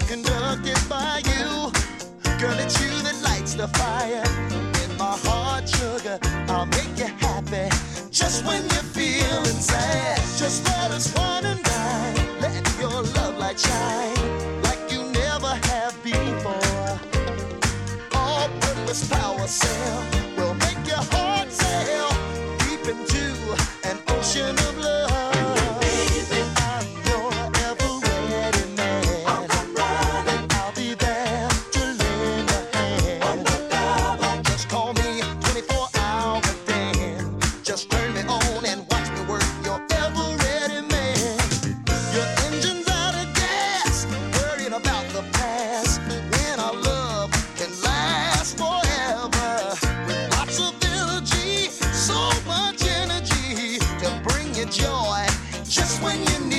conducted by you. Girl, it's you that lights the fire in my heart, sugar. I'll make you happy just when you're feeling sad. Just let us wine and dine. Let your love light shine like you never have before. All-purpose power cell will make your heart sail deep into an ocean of love. Joy, just when you